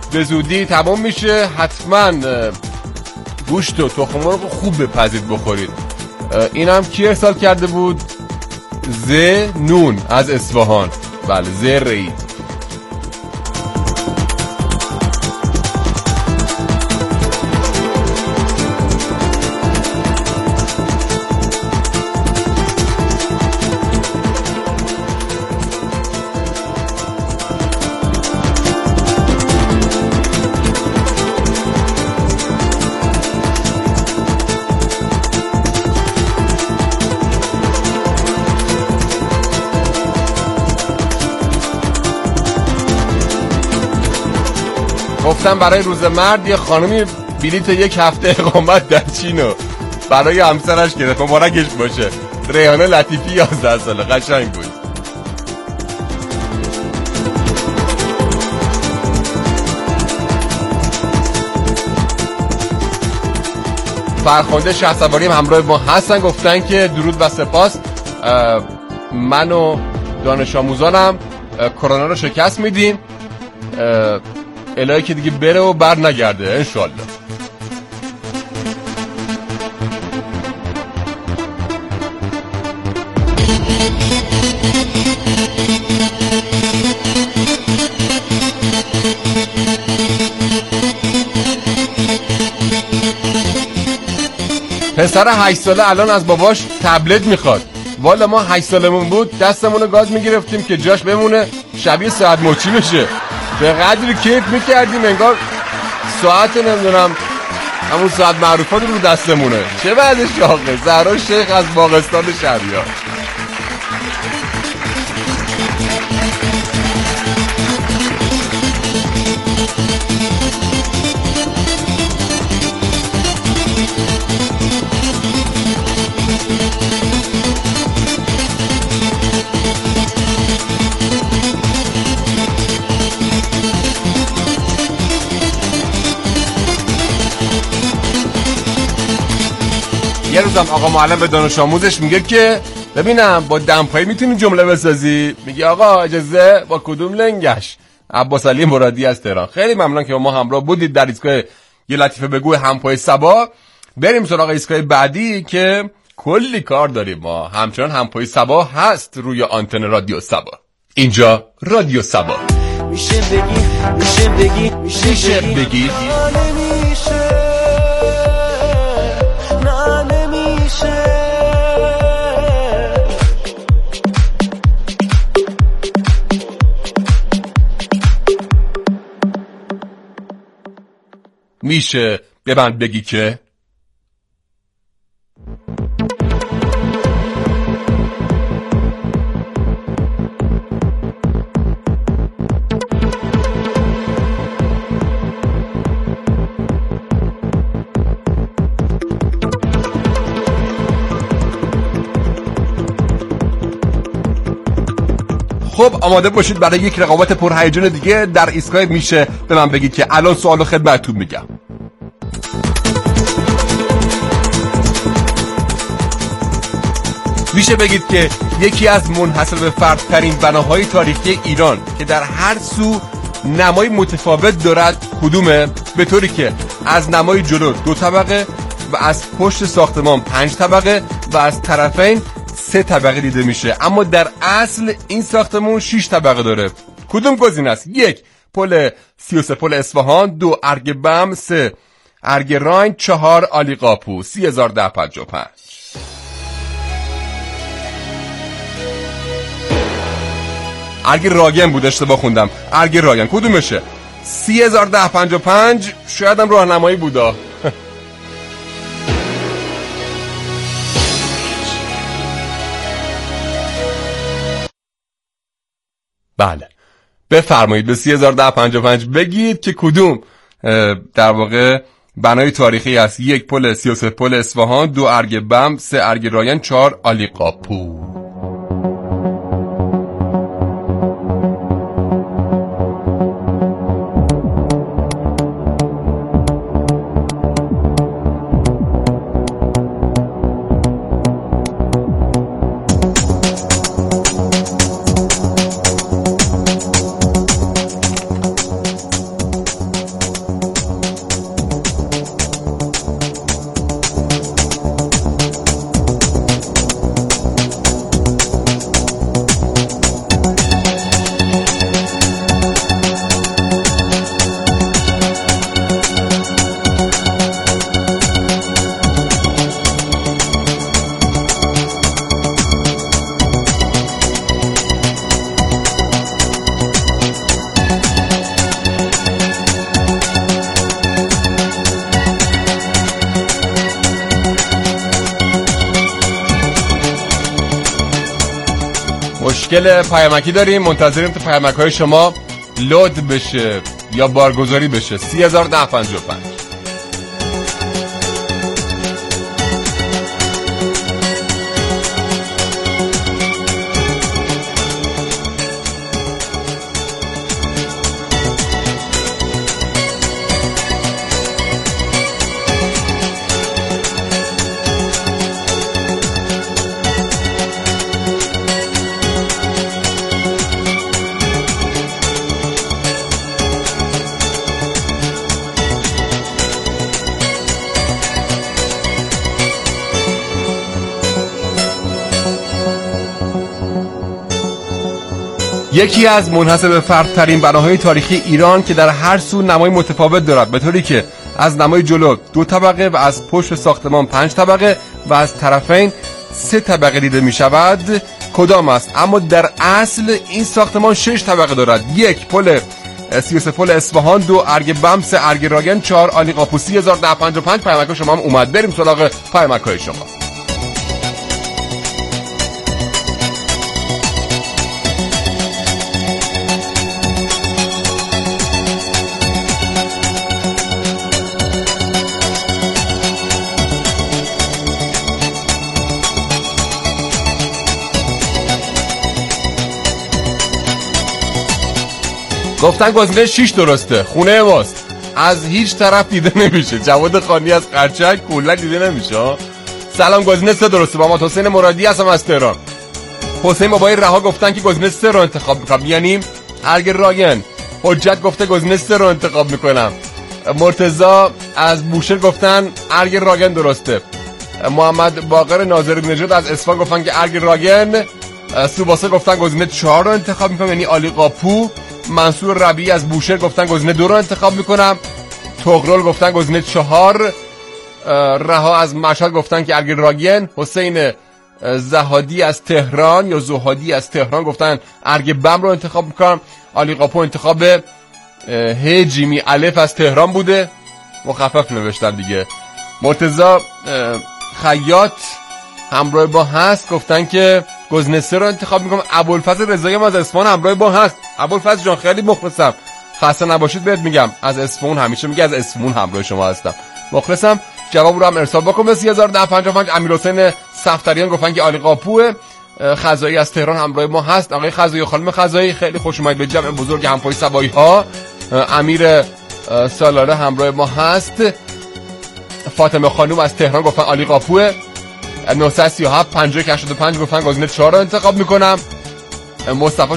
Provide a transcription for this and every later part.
به زودی تمام میشه. حتما گوشت و تخم مرغ خوب بپزید بخورید. اینم کی ارسال کرده بود؟ نون از اصفهان. بله رئی. گفتم برای روز مرد یه خانمی بلیت یک هفته اقامت در چینو برای همسرش گرفت. مبارکش باشه. ریحانه لطیفی 11 ساله. قشنگ بود. فرخنده شهسواری هم همراه ما هستن. گفتن که درود و سپاس. من و دانش آموزانم کرونا رو شکست میدیم. الهی که دیگه بره و بر نگرده انشالله. پسر 8 ساله الان از باباش تبلت میخواد. والا ما 8 سالمون بود دستمونو گاز میگرفتیم که جاش بمونه شبیه ساعت مچی بشه. به قدری کیف میکردیم انگار ساعت نمیدونم همون ساعت معروفات رو دستمونه. چه بعد شاقه. زهرا شیخ از باغستان شهریار. یه روزم آقا معلم به دانش آموزش میگه که ببینم با دمپایی میتونی جمله بسازی؟ میگه آقا اجازه با کدوم لنگش؟ عباس علی مرادی از تهران. خیلی ممنون که با ما همراه بودید در ایستگاه یه لطیفه بگو همپای صبا. بریم سراغ ایستگاه بعدی که کلی کار داریم. ما همچنان همپای صبا هست روی آنتن رادیو صبا. اینجا رادیو صبا. میشه بگی میشه ببند بگی که خب آماده باشید برای یک رقابت پرهیجان دیگه در ایستگاه میشه به من بگید که الان سوالو خدمتتون میگم. میشه بگید که یکی از منحصر به فردترین بناهای تاریخی ایران که در هر سو نمای متفاوت دارد کدومه؟ به طوری که از نمای جلو 2 طبقه و از پشت ساختمان 5 طبقه و از طرفین 3 طبقه دیده میشه، اما در اصل این ساختمون 6 طبقه داره. کدوم گزینه است؟ 1 پل 33 پل اصفهان، 2 ارگ بم، 3 ارگ راین، 4 علی قاپو. 301055. ارگ راگن بود، اشتباه خوندم. ارگ راگن کدومشه؟ 301055. شاید هم راهنمایی بودا. بله بفرمایید به 301055 بگید که کدوم در واقع بنای تاریخی است. 1 پل 33 پل اصفهان، 2 ارگ بم، 3 ارگ راین، 4 علی قاپو. مشکل پیامکی داریم، منتظریم تا پیامک‌های شما لود بشه یا بارگذاری بشه. 30,1055. یکی از منحصر به فردترین بناهای تاریخی ایران که در هر سو نمای متفاوت دارد، به طوری که از نمای جلو 2 طبقه و از پشت ساختمان 5 طبقه و از طرفین 3 طبقه دیده می شود، کدام است؟ اما در اصل این ساختمان 6 طبقه دارد. 1 پل 33 پل اصفهان، 2 ارگ بم، 3 ارگ راگن، 4 عالیقاپو. 30,1055. پیامک شما هم اومد. بریم سراغ پیامک های شما. گفتن گزینه 6 درسته. خونه ماست، از هیچ طرف دیده نمیشه. جواد خانی از قرچک کلا دیده نمیشه. سلام، گزینه 3 درسته. محمد حسین مرادی هستم از تهران. حسین بابای رها گفتن که گزینه 3 رو انتخاب میکنم، یعنی ارگ راگن. حجت گفته گزینه 3 رو انتخاب میکنم. مرتضی از بوشهر گفتن ارگ راگن درسته. محمد باقر ناظری نژاد از اصفهان گفتن که ارگ راگن. سوباسه گفتن گزینه 4 رو انتخاب میکنم، یعنی عالیقاپو. منصور ربیعی از بوشهر گفتن گزینه 2 رو انتخاب میکنم. تغرل گفتن گزینه 4. رها از مشهد گفتن که ارگ راگن. حسین زهادی از تهران یا زهادی از تهران گفتن ارگ بم رو انتخاب میکنم. عالیقاپو انتخاب ه جیمی الف از تهران بوده، مخفف نوشتن دیگه. مرتضی خیاط همراه با هست گفتن که گزینه 3 رو انتخاب میکنم. ابوالفضل رضایی هم از اصفهان همراه با هست. ابوالفضل جان خیلی مخلصم، خسته نباشید بهت میگم. از اصفهان همیشه میگه از اصفهان همراه شما هستم، مخلصم. جواب رو هم ارسال بکن به 30,1055. امیرحسین صفتریان گفتن که عالیقاپو. خزایی از تهران همراه ما هست. آقای خزایی و خانم خزایی خیلی خوش اومدید به جمع بزرگ همپای سبایی ها. امیر سالاره همراه ما هست. فاطمه خانم از تهران گفتن عالیقاپو. 937 5085 گفتن گزینه 4 رو انتخاب میکنم. مصطفی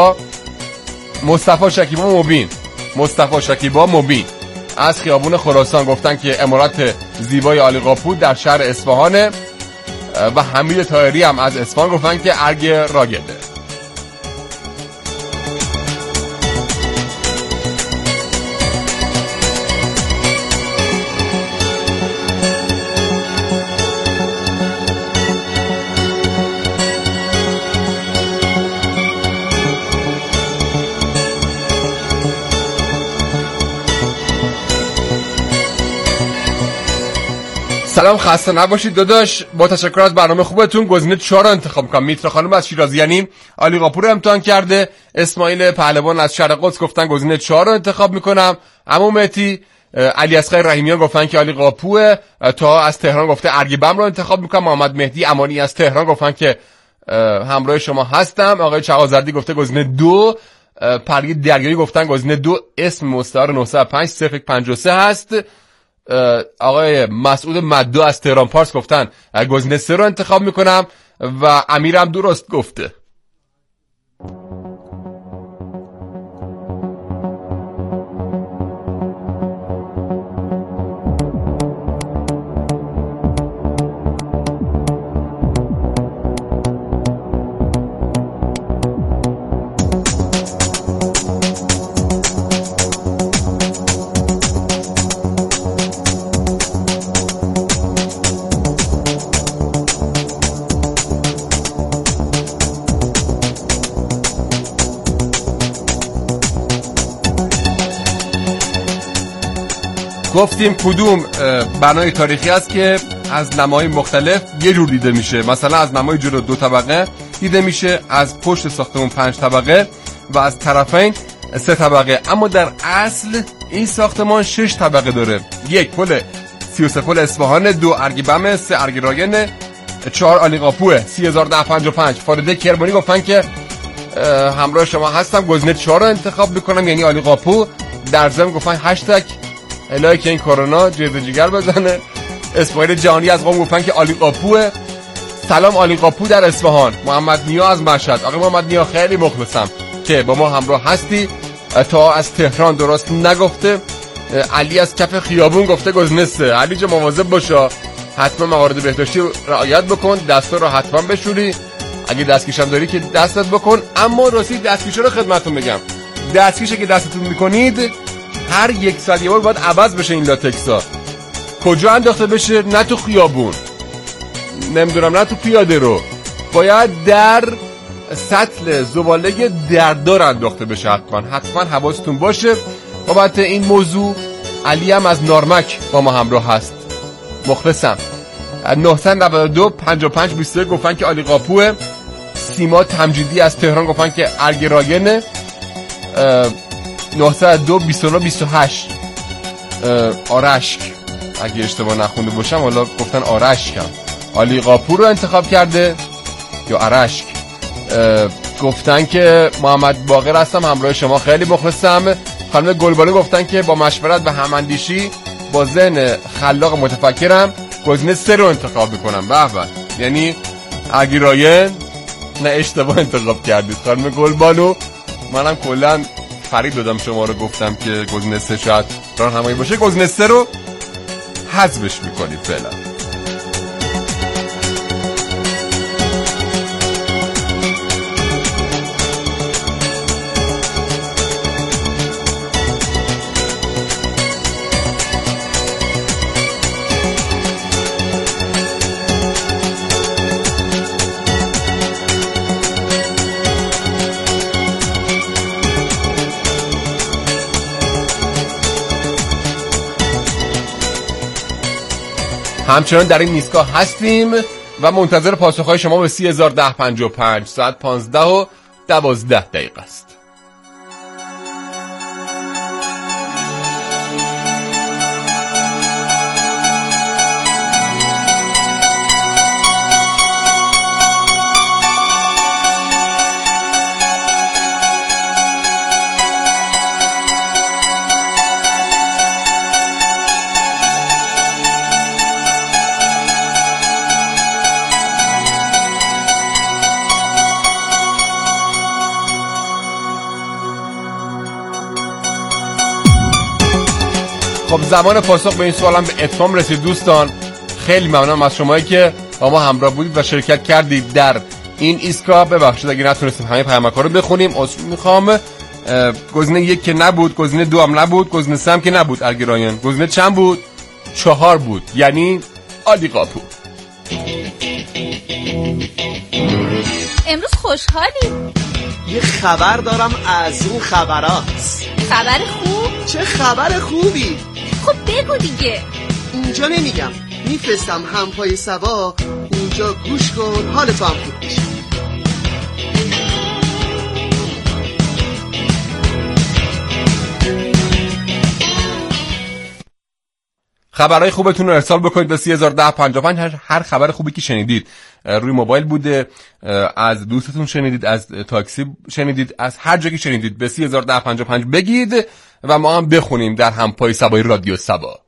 شکیبا مبین از خیابون خراسان گفتن که عمارت زیبای عالیقاپو در شهر اصفهانه. و حمید طاهری هم از اصفهان گفتن که ارگ راگنه. سلام، خسته نباشید داداش. با تشکر از برنامه خوبتون گزینه 4 رو انتخاب میکنم. میترا خانم از شیرازی یعنی عالیقاپو رو امتحان کرده. اسماعیل پهلوان از شرق قدس گفتن گزینه 4 رو انتخاب میکنم. عمو مهدی علی اصغر رحیمیان گفتن که عالیقاپو. تا از تهران گفته ارگ بم رو انتخاب میکنم. محمد مهدی امانی از تهران گفتن که همراه شما هستم. آقای چغازردی گفته گزینه 2. پرگی دریایی گفتن گزینه 2. اسم مستعار 905 0153 هست. آقای مسعود مدو از تهران پارس گفتن گزینه 3 رو انتخاب میکنم و امیرم درست گفته. گفتیم کدوم بنای تاریخی است که از نمای مختلف یه جور دیده میشه. مثلا از نمای جلو 2 طبقه دیده میشه، از پشت ساختمون 5 طبقه و از طرفین 3 طبقه. اما در اصل این ساختمان 6 طبقه داره. 1 پل 33 پل اصفهان، 2 ارگیبم، 3 ارگیراین، 4 آلیقاپوه، 301055. فاریده کرمانی گفتن که همراه شما هستم، گزینه 4 رو انتخاب میکنم یعنی آلیقاپو. در ضمن گفتن هشتگ الهی که این کرونا جرد جگر بزنه. اسماعیل جهانی از قم گفتن که آلیقاپوه. سلام آلیقاپو در اصفهان. محمد نیا از مشهد. آقای محمد نیا خیلی مخلصم که با ما همراه هستی. تا از تهران درست نگفته. علی از کف خیابون گفته گزینه 3. علی جا مواظب باشه، حتما موارد بهداشتی رعایت بکن، دستا رو حتما بشوری، اگه دستکش هم داری که دستت بکن. اما راستی دستکش رو خدمتتون بگم، دستکش که دستتون میکنید هر 1 ساعت یه بار باید عوض بشه. این لاتکسا کجا انداخته بشه؟ نه تو خیابون، نمیدونم، نه تو پیاده رو، باید در سطل زباله دردار انداخته بشه. حتما حواستون باشه. بابت این موضوع علی هم از نارمک با ما همراه هست، مخلصم. 992 55 21 گفتن که آلیقاپوه. سیما تمجیدی از تهران گفتن که ارگراین. 902 29 28 آرشک، اگه اشتباه نخونده باشم، حالا گفتن آرشکم. آلیقاپو رو انتخاب کرده یا آرشک. گفتن که محمد باقر هستم، همراه شما خیلی مخلصم. خانم گلبانو گفتن که با مشورت و هماندیشی با ذهن خلاق متفکرم گزینه 3 رو انتخاب میکنم. به به، یعنی اگراین. نه اشتباه انتخاب کردید خانم گلبانو، منم کلا فریب دادم شما رو، گفتم که گزینه 3 شاید راهنمایی باشه. گزینه 3 رو حذفش میکنید فعلا. همچنان در این ایستگاه هستیم و منتظر پاسخهای شما به 301055. ساعت 15 و 12 دقیقه است. خب زمان پاسخ به این سوالم به اتمام رسید دوستان. خیلی ممنونم از شمایی که با ما همراه بودید و شرکت کردید در این ایستگاه. ببخشید اگه نتونستیم همه پیامک‌ها رو بخونیم، عذر میخوام. گزینه 1 که نبود، گزینه 2 هم نبود، گزینه 3 هم که نبود ارگراین. گزینه چند بود؟ 4 بود، یعنی آلیقاپو. امروز خوشحالی؟ یه خبر دارم از اون خبرات. خبر خوب؟ چه خبر خوبی؟ خب بگو دیگه. اینجا نمیگم، میفرستم همپای سبا، اونجا گوش کن، حال تو هم خوب میشه. خبرهای خوبتون رو ارسال بکنید به 301055. هر خبر خوبی که شنیدید، روی موبایل بوده، از دوستتون شنیدید، از تاکسی شنیدید، از هر جایی شنیدید، به 301055 بگید و ما هم بخونیم در همپای سبای رادیو سبا.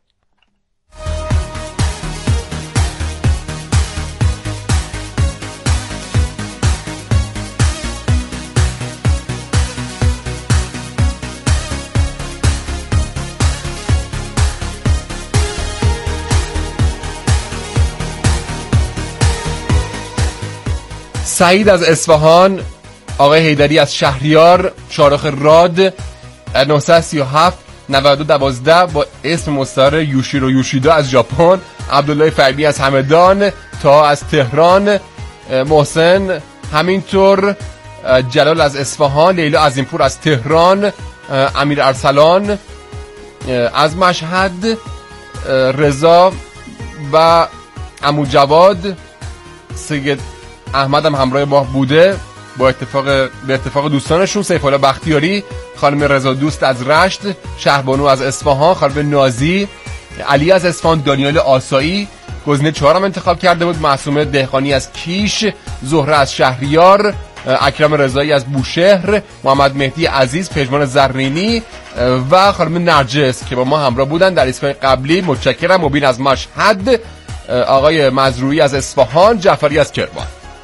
سعید از اصفهان، آقای حیدری از شهریار، شارخ راد 937 9212 با اسم مستعار یوشیرو یوشیدا از ژاپن، عبدالله فیبی از همدان، تا از تهران، محسن همینطور، جلال از اصفهان، لیلا عظیمپور از تهران، امیر ارسلان از مشهد، رضا و عمو جواد، احمد هم همراه ما بوده به اتفاق دوستانشون، سیف‌الله بختیاری، خانم رضا دوست از رشت، شهربانو از اصفهان، خانم نازی، علی از اصفهان، دانیال آسایی گزینه 4 هم انتخاب کرده بود، معصومه دهقانی از کیش، زهره از شهریار، اکرم رضایی از بوشهر، محمد مهدی عزیز، پژمان زرینی و خانم نرجس که با ما همراه بودن در ایستگاه قبلی. متشکرم. مبین از مشهد، آقای مزروعی از اصفهان، جعفری از کرمان.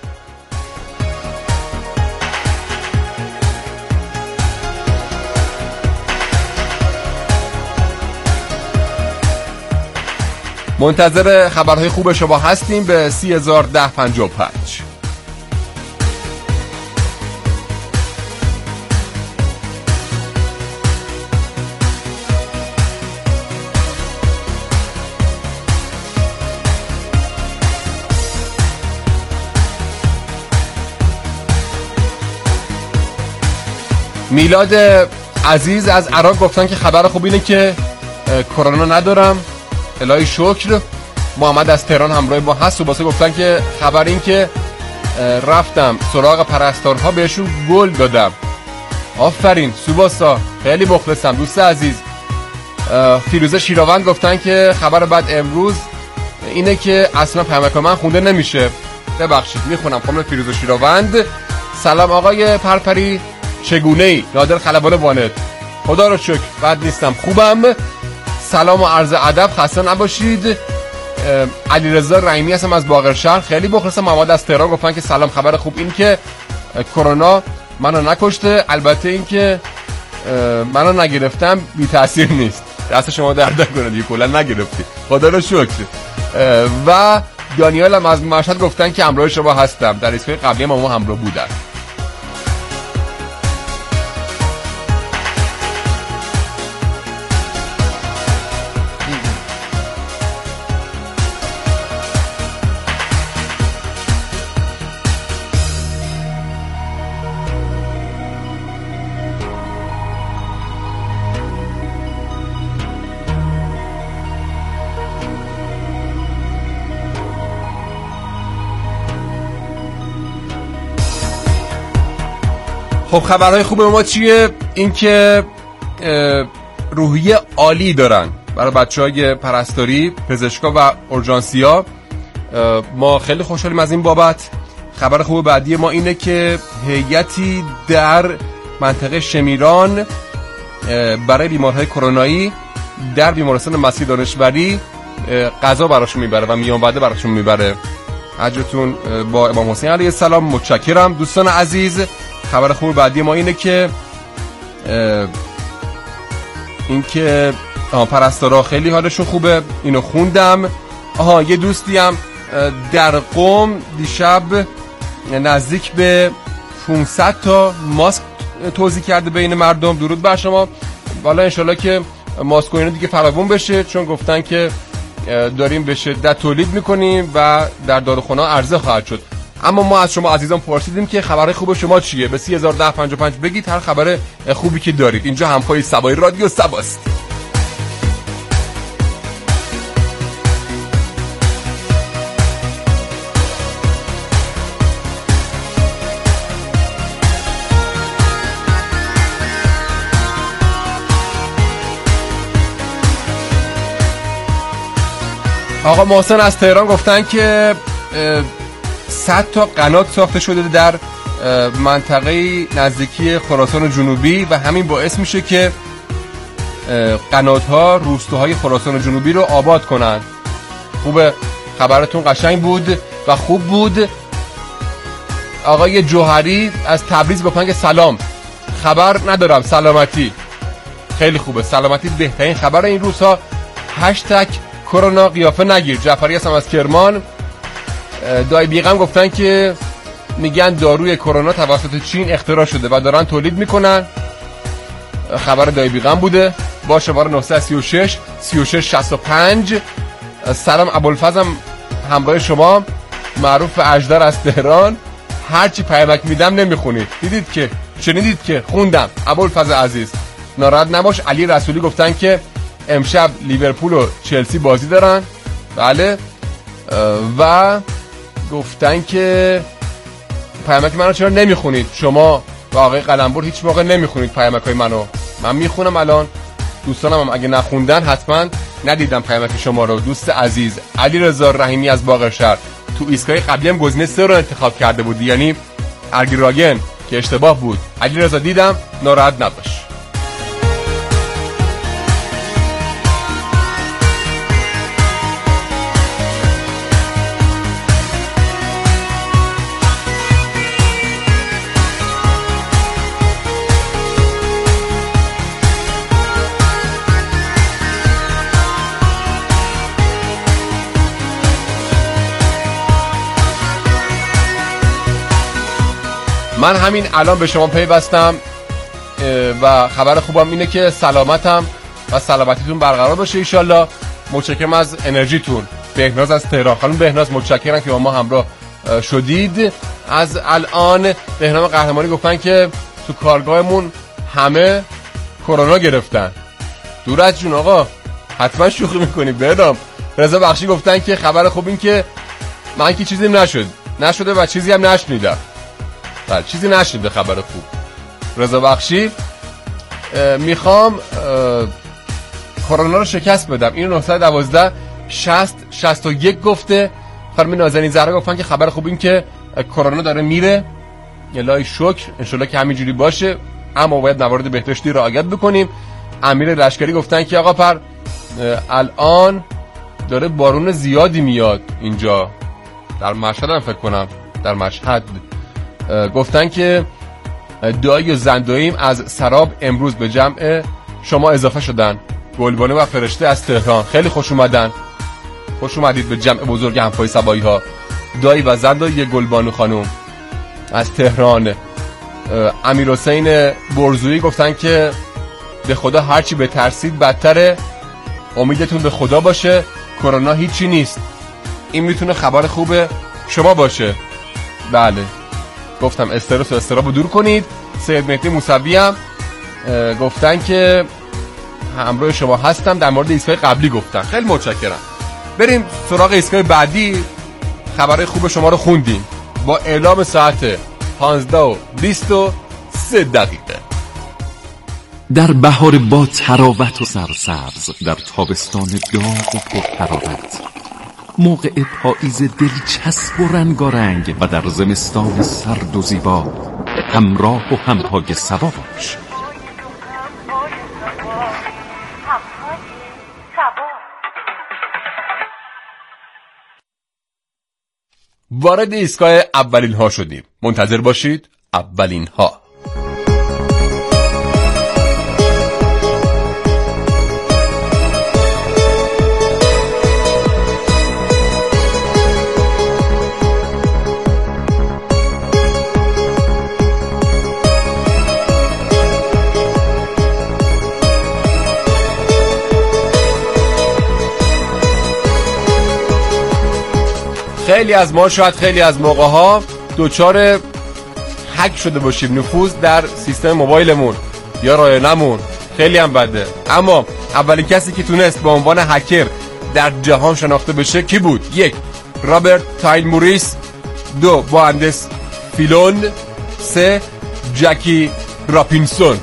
منتظر خبرهای خوب شما هستیم به 301055. میلاد عزیز از عراق گفتن که خبر خوب اینه که کرونا ندارم، الهی شکر. محمد از تهران همراه ما هست. واسه گفتن که خبر این که رفتم سراغ پرستارها بهشون گل دادم. آفرین سوباسا، خیلی مخلصم دوست عزیز. فیروزه شیراوند گفتن که خبر بعد امروز اینه که اصلا پیامک من خونده نمیشه. ببخشید میخونم. خانم فیروزه شیراوند: سلام آقای پرپری، چگونه ای؟ نادر خلبان وانت: خدا رو شکر بد نیستم، خوبم. سلام و عرض ادب، خسته نباشید. علیرضا رحیمی هستم از باقرشهر، خیلی مخلصم. محمد از تهران گفتن که سلام، خبر خوب این که کرونا منو نکشته، البته این که منو نگرفتم بی تاثیر نیست. دست شما درد نکنه دیگه، کلا نگرفتی، خدا رو شکر. و دانیال هم از مشهد گفتن که همراه شما هستم، در ایستگاه قبلی ما همراه بودن. خب خبرهای خوب ما چیه؟ این که روحیه عالی دارن برای بچهای پرستاری، پزشکا و اورژانسیا. ما خیلی خوشحالیم از این بابت. خبر خوب بعدی ما اینه که هیئتی در منطقه شمیران برای بیمارهای کرونایی در بیمارستان مسیح دانشوری غذا براشون میبره و میان وعده براشون میبره. حجتون با امام حسین علیه السلام. متشکرم دوستان عزیز. خبر خوب بعدی ما اینه که پرستارا خیلی حالشون خوبه، اینو خوندم. یه دوستی هم در قم دیشب نزدیک به 500 تا ماسک توزیع کرده بین مردم. درود بر شما. والا انشالله که ماسک و اینا دیگه فراوون بشه، چون گفتن که داریم به شدت تولید میکنیم و در داروخانه‌ها عرضه خواهد شد. اما ما از شما عزیزان پرسیدیم که خبرهای خوب شما چیه؟ به 301055 بگید هر خبر خوبی که دارید. اینجا همپای سبای رادیو سباست. آقا محسن از تهران گفتن که 100 تا قنات ساخته شده در منطقه نزدیکی خراسان جنوبی و همین باعث میشه که قنات‌ها روستاهای خراسان جنوبی رو آباد کنن. خوبه، خبرتون قشنگ بود و خوب بود. آقای جوهری از تبریز گفتن که سلام، خبر ندارم، سلامتی. خیلی خوبه، سلامتی بهترین خبر این روزها. هشتگ کرونا قیافه نگیر. جعفری هستم از کرمان. دای بیغم گفتن که میگن داروی کرونا توسط چین اختراع شده و دارن تولید میکنن. خبر دای بیغم بوده. با شماره 936 3665. سلام ابوالفضل همراه شما، معروف اژدر از تهران. هرچی پیامک میدم نمیخونید. دیدید که، شنیدید که خوندم. ابوالفضل عزیز ناراحت نباش. علی رسولی گفتن که امشب لیورپول و چلسی بازی دارن. بله. و گفتن که پیامک منو چرا نمیخونید؟ شما و آقای قلمبر هیچ موقع نمیخونید پیامکای منو. من میخونم الان. دوستانم هم اگه نخوندن حتما ندیدم پیامک شما رو. دوست عزیز علیرضا رحیمی از باقرشهر تو ایستگاه قبلی هم گزینه 3 رو انتخاب کرده بود، یعنی ارگیراگن، که اشتباه بود. علیرضا دیدم، ناراحت نباش. من همین الان به شما پیوستم و خبر خوبم اینه که سلامتم و سلامتیتون برقرار باشه ایشالله. متشکرم از انرژیتون. بهناز از تهران. خانم بهناز متشکرم که با ما همراه شدید. از الان بهنام قهرمانی گفتن که تو کارگاهمون همه کرونا گرفتن. دور از جون آقا، حتما شوخی میکنی بهنام. رضا بخشی گفتن که خبر خوب این که من که چیزی نشده و چیزی هم نشنیدم. بله، چیزی نشنیده خبر خوب. رضا بخشی میخوام کرونا رو شکست بدم. اینو 912 60 61 گفته. خانم نازنین زهرا گفتن که خبر خوب این که کرونا داره میره. الهی شکر، انشالله که همینجوری باشه، اما باید موارد بهداشتی رعایت بکنیم. امیر لشکری گفتن که آقا پر الان داره بارون زیادی میاد اینجا، در مشهد هم فکر کنم، در مشهد. گفتن که دایی و زنداییم از سراب امروز به جمع شما اضافه شدن. گلبانو و فرشته از تهران خیلی خوش اومدن. خوش اومدید به جمع بزرگ همپای سبایی ها. دایی و زندایی گلبانو خانوم از تهران. امیر حسین برزویی گفتن که به خدا هرچی بترسید بدتره، امیدتون به خدا باشه، کرونا هیچی نیست. این میتونه خبر خوب شما باشه. بله، گفتم استرس و استراب رو دور کنید. سید مهدی موسوی هم گفتن که همراه شما هستم. در مورد ایستگاه قبلی گفتن. خیلی متشکرم. بریم سراغ ایستگاه بعدی. خبرهای خوب شما رو خوندیم با اعلام ساعت 15:23. در بهار با تراوت و سرسبز، در تابستان داغ و پرحرارت، موقع پاییز دلچسب و رنگارنگ و در زمستان سرد و زیبا، همراه و همپای سبا باش. وارد ایستگاه اولین ها شدیم. منتظر باشید. اولین ها. خیلی از ما شاید خیلی از موقع ها دوچار هک شده باشیم، نفوذ در سیستم موبایلمون یا رایانمون. خیلی هم بده. اما اولین کسی که تونست به عنوان هکر در جهان شناخته بشه کی بود؟ 1. رابرت تاین موریس. 2. مهندس فیلون. 3. جکی راپینسون.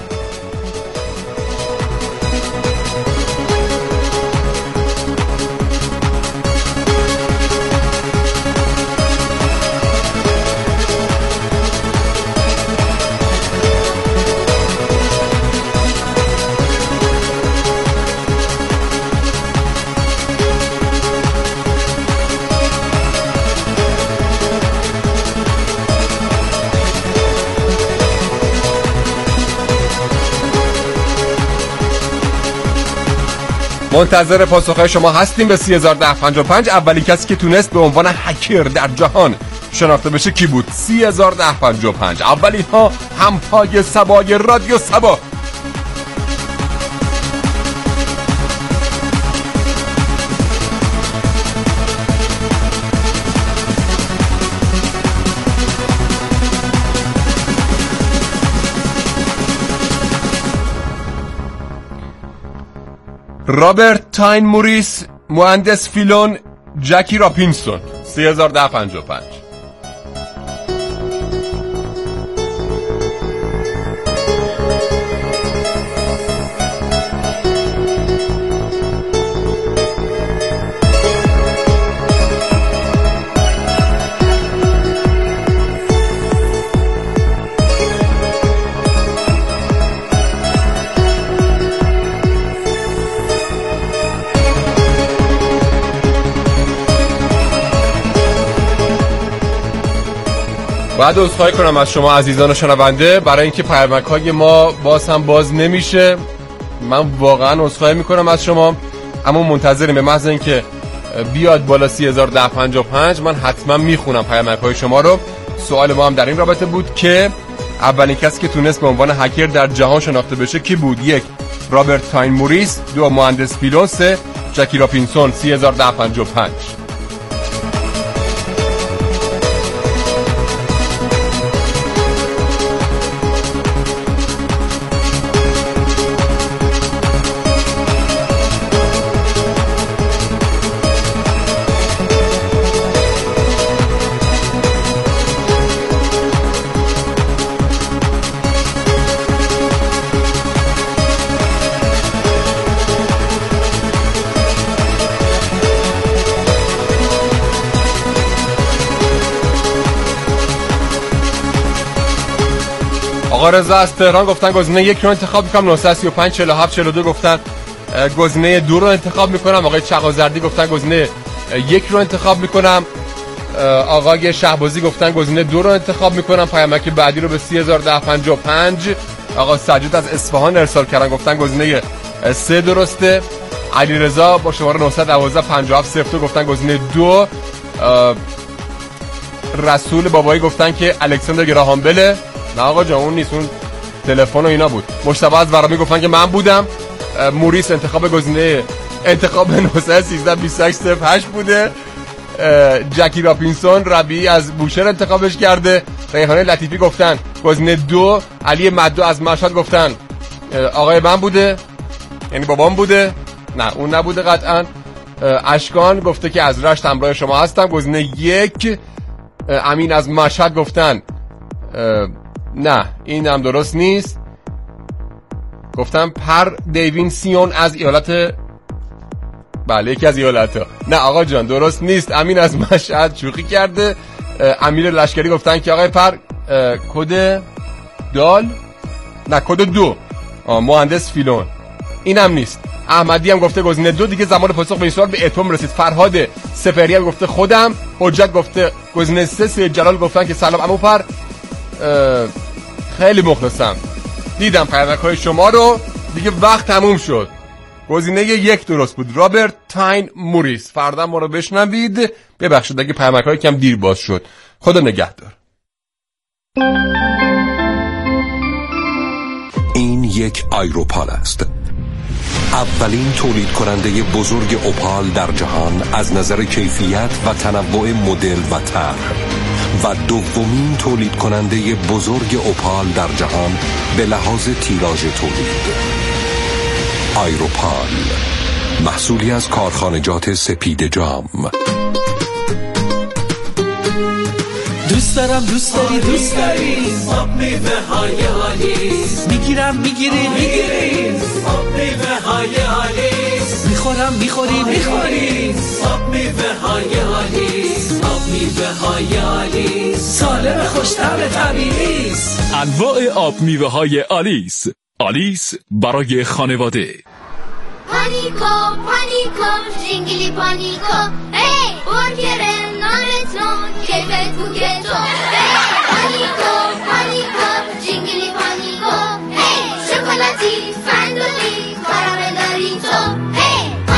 منتظر پاسخهای شما هستیم به 301055. اولین کسی که تونست به عنوان هکر در جهان شناخته بشه کی بود؟ 301055. اولین ها همپای سبای رادیو سبا. رابرت تاین موریس، مهندس فیلون، جکی راپینسون. 301055. باید عذرخواهی کنم از شما عزیزان شنونده برای اینکه پیامک‌های ما باز نمیشه. من واقعا عذرخواهی میکنم از شما، اما منتظریم. به محض اینکه بیاد بالا 301055 من حتما میخونم پیامک‌های شما رو. سوال ما هم در این رابطه بود که اولین کسی که تونست به عنوان هکر در جهان شناخته بشه کی بود؟ 1. رابرت تاین موریس، 2. مهندس فیلون، 3. جکی راپینسون. 301055. آقا رضا از تهران گفتن گزینه 1 رو انتخاب میکنم. 935 47 42 گفتن گزینه 2 رو انتخاب میکنم. آقای چغازردی گفتن گزینه 1 رو انتخاب میکنم. آقای شهبازی گفتن گزینه 2 رو انتخاب میکنم. پیامک بعدی رو به 301055 آقا سجاد از اصفهان ارسال کردن، گفتن گزینه 3 درسته. علیرضا با شماره 912 57 02 گفتن گزینه 2. رسول بابایی گفتن که الکساندر گراهام بله. نه آقا جان اون نیست، اون تلفن و اینا بود. مجتبی از ورامی گفتن که من بودم. موریس انتخاب 913 28 بوده. جکی راپینسون ربیعی از بوشهر انتخابش کرده. ریحانه لطیفی گفتن گزینه 2. علی مدو از مشهد گفتن آقای من بوده، یعنی بابام بوده. نه اون نبوده قطعا. اشکان گفته که از رشت همراه شما هستم، گزینه 1. امین از مشهد گفتن نه این هم درست نیست. گفتم پر دیوین سیون از ایالت، بله یکی از ایالت‌ها. نه آقا جان درست نیست. امین از مشهد شوخی کرده. امیر لشکری گفتن که آقای پر کد دال، نه کد 2. مهندس فیلون، اینم نیست. احمدی هم گفته گزینه 2. دیگه زمان پاسخ به این سوال به اتم رسید. فرهاد سفری هم گفته خودم. حجت گفته گزینه 3. جلال گفتن که سلام عمو پر، خیلی مخلصم. دیدم پیامک‌های شما رو، دیگه وقت تموم شد. گزینه 1 درست بود. رابرت تاین موریس. فردا ما رو بشنوید. ببخشید اگه پیامک‌های کم دیر باز شد. خدا نگهدار. این یک آیروپال است. اولین تولید کننده بزرگ اوپال در جهان از نظر کیفیت و تنوع مدل و طرح و دومین تولید کننده بزرگ اوپال در جهان به لحاظ تیراژ تولید. آیروپال، محصولی از کارخانجات سپید جام. دوست دارم دوست داری دوست داری آب میوه های آلیس. میگیرم میگیری میگیری آب میوه های آلیس. میخورم میخوری میخوری آب میوه های آلیس. آب میوه های آلیس سالم خوش‌طعم طبیعی است. انواع آب میوه های آلیس. آلیس برای خانواده. پانیکو پانیکو جینگلی پانیکو ای برگر نانتون کیفت بوکتو